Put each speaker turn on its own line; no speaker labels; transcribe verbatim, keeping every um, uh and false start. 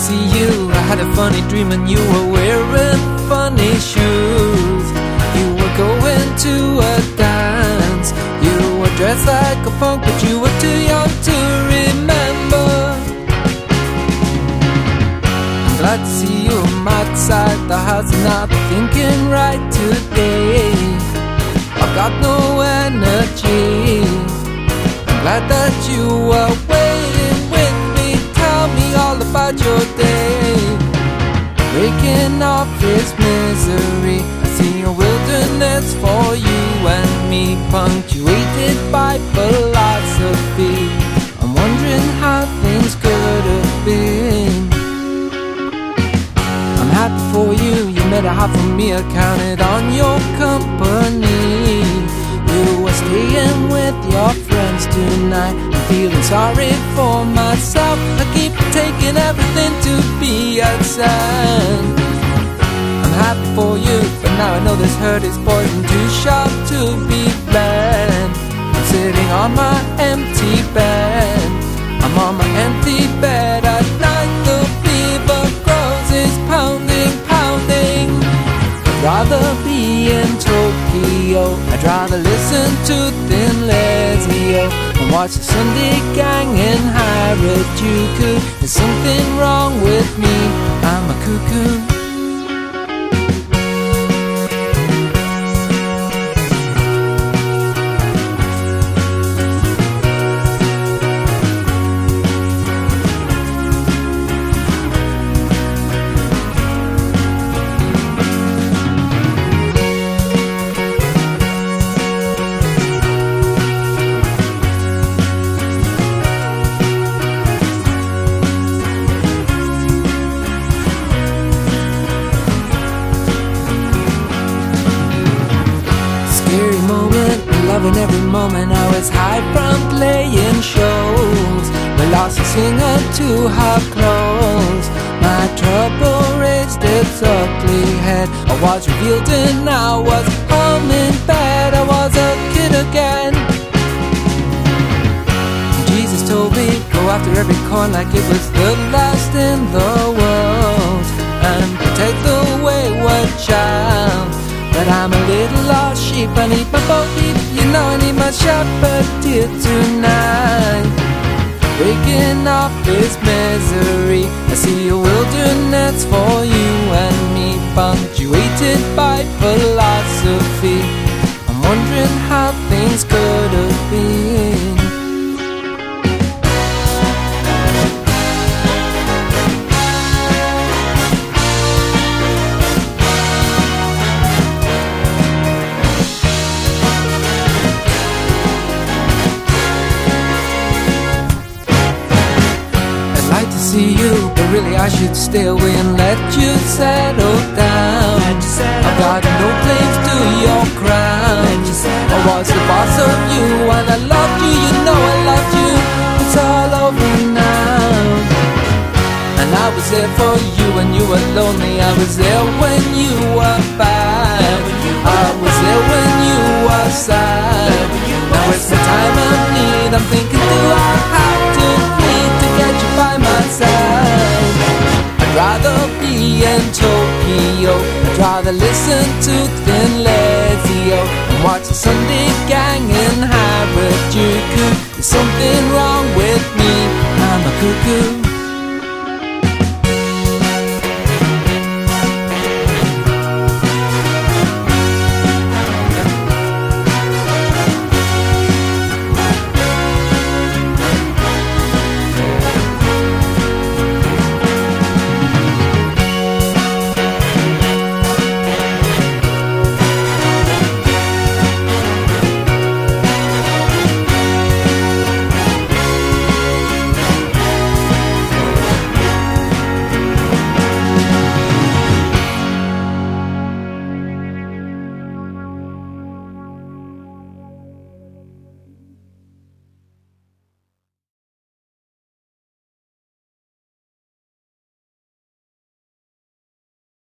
see you. I had a funny dream and you were wearing funny shoes. You were going to a dance. You were dressed like a punk, but you were too young to remember. I'm glad to see you. I'm outside the house and not thinking right today. I've got no energy. I'm glad that you were waiting with me. Tell me all about your day. Breaking off this misery. I see a wilderness for you and me, punctuated by philosophy. I'm wondering how things could have been. I'm happy for you. You made it hard for me. I counted on your company. You were staying with your friends tonight. I'm feeling sorry for myself. I keep taking everything to be a sign. I'm happy for you, but now I know this hurt is poison too sharp to be banned. I'm sitting on my empty bed. I'm on my empty bed at night. The fever grows, it's pounding, pounding. I'd rather be in Tokyo. I'd rather listen to Thin Lizzy and watch the Sunday Gang in Harajuku. There's something wrong with me, I'm a cuckoo. Loving every moment. I was high from playing shows. We lost a singer to her clothes. My trouble raised its ugly head. I was revealed and I was home in bed. I was a kid again. Jesus told me, go after every coin like it was the last in the world, and protect the wayward child. But I'm a little lost sheep, I need my bo peep. You know I need my shepherd here tonight. Breaking off this misery. I see a wilderness for you and me, punctuated by philosophy. I'm wondering how things could have been. See you, but really I should stay away and let you settle down. I've got no claims to your crown. I was the boss of you and I loved you, you know I loved you. It's all over now. And I was there for you when you were lonely. I was there when you were bad. I was there when you were sad. Now it's the time I need. I'm thinking, do I have to need to get you by my side? I'd rather be in Tokyo. I'd rather listen to Thin Lizzy and watch the Sunday Gang